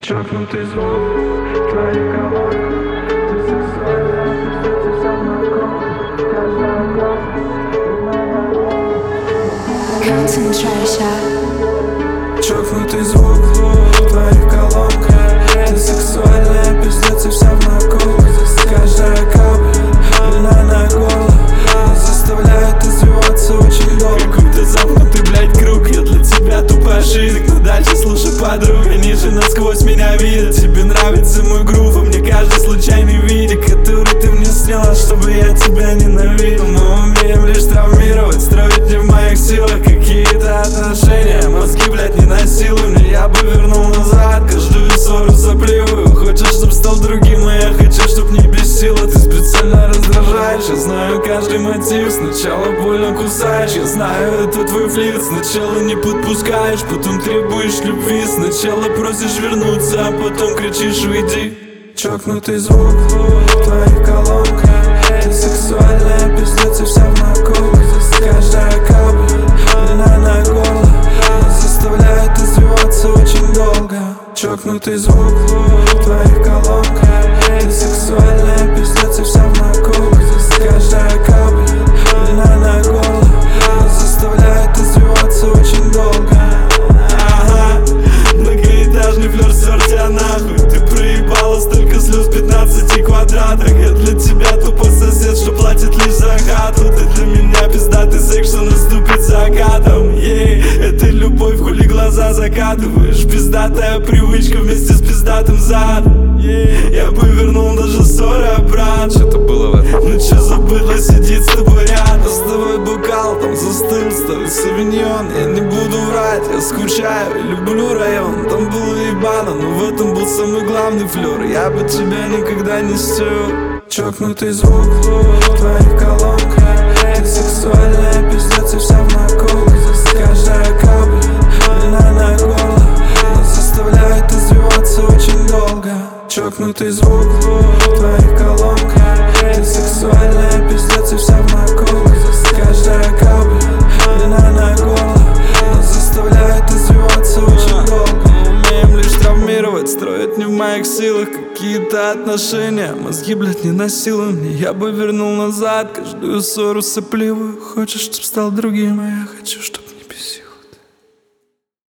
Чокнутый звук твоих колонок. Ты сексуальная, пиздец, вся знакома. Каждая кровь. Concentration. Чокнутый звук твоих колонок. Ты сексуальная, пиздец, вся знакома. Каждая капля, луна на горло, заставляет извиваться очень долго. Какой-то замкнутый, блядь, круг. Я для тебя тупая жизнь. Но дальше слушай, подруга, они же насквозь меня видят. Тебе нравится мой грув, а мне каждый случайный видик, который ты мне сняла, чтобы я тебя ненавидел. Мы умеем лишь травмировать, строить не в моих силах какие-то отношения. Мозги, блядь, не насилуй мне, я бы вернул назад каждую ссору сопливую. Хочешь, чтоб стал другим, а я хочу, чтоб не бесило. Ты специально раздражаешь, я знаю каждый мотив. Сначала больно кусаешь, я знаю, это твой флирт. Сначала не подпускаешь, потом требуешь любви. Сначала просишь вернуться, а потом кричишь уйди. Чокнутый звук твоих колонок. Ты сексуальная, пиздец, вся в наколках. Каждая капля, луна на горло, заставляет извиваться очень долго. Чокнутый звук твоих колонок. Ты сексуальная, пиздец, вся в наколках. Каждая капля, луна на горло, заставляет извиваться очень долго. Ага, многоэтажный флёр, сёр тебя нахуй. Ты проебала столько слез в 15 квадратах. Я для тебя тупой сосед, что платит лишь за хату. Ты для меня пиздатый секс, что наступит закатом. Это любовь, хули глаза закатываешь. Пиздатая привычка вместе с пиздатым задом. Я бы вернул даже ссоры обратно. Что-то было в этом. Ну чё забыла сидеть с тобой рядом? С тобой бокал там застыл, старый савиньон. Я не буду врать, я скучаю и люблю район. Там было ебано, но в этом был самый главный флёр. Я бы тебя никогда не стер. Чокнутый звук твоих колонок. Ты сексуальная, пиздец, вся в наколках. Каждая капля, луна на горло, заставляет извиваться очень долго. Чокнутый звук твоих колонок. Ты сексуальная, пиздец, вся в наколках. Каждая капля, луна на горло, заставляет извиваться очень долго. Мы умеем лишь травмировать, строить не в моих силах какие-то отношения. Мозги, блядь, не насилуй мне, я бы вернул назад каждую ссору сопливую. Хочешь, чтоб стал другим, а я хочу, чтоб